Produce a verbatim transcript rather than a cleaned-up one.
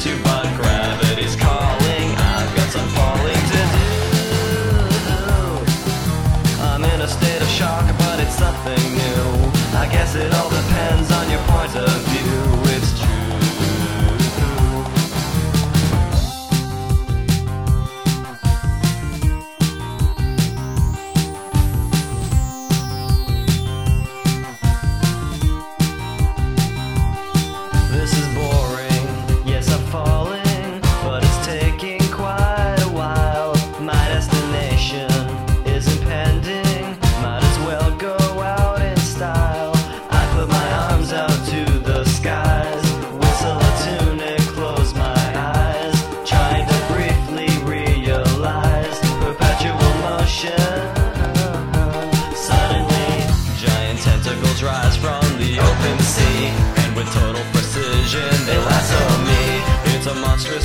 to, but gravity's calling. I've got some falling to do. I'm in a state of shock, but it's something new. I guess it all depends on your point of view. It's true. This is boring, yes I'm falling, but it's taking quite a while. My destination is impending, might as well go out in style. I put my arms out to the skies, whistle a tune and close my eyes, trying to briefly realize perpetual motion. Suddenly, giant tentacles rise from the open sea, and with total precision they lasso me. It's a monstrous